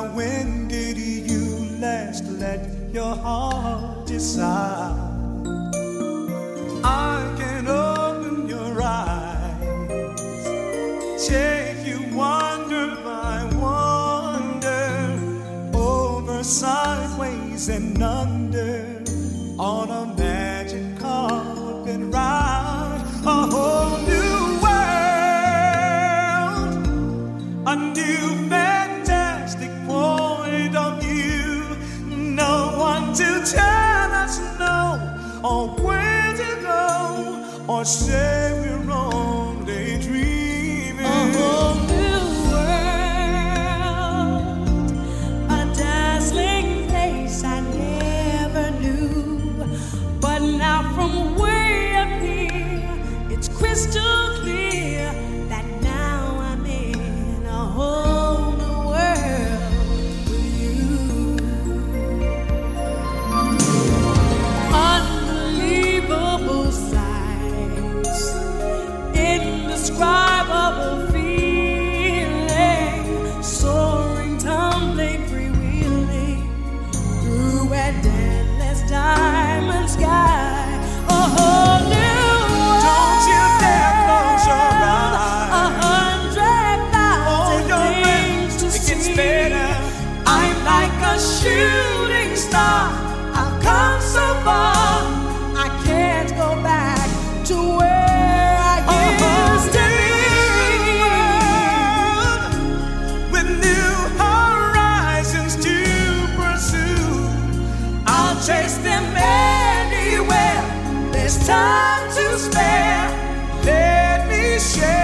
when did you last let your heart decide? I can open your eyes, take you wonder by wonder, over, sideways, and under, on a magic carpet ride, a whole new world, a new fantastic point of view. No one to tell us no, or where to go, or say we're only dreaming. A whole new world, a dazzling place I never knew. But now from way up here, it's crystal clear that now I'm in a whole new world with you. Unbelievable sights, indescribable feeling, soaring, tumbling, freewheeling through an endless diamond sky. A whole new world. Don't you dare close your eyes. 100,000 things to it gets see. better. I'm like a shooting star. I've come so far. I can't go back to where I used to be. With new horizons to pursue, I'll chase them anywhere. There's time to spare. let me share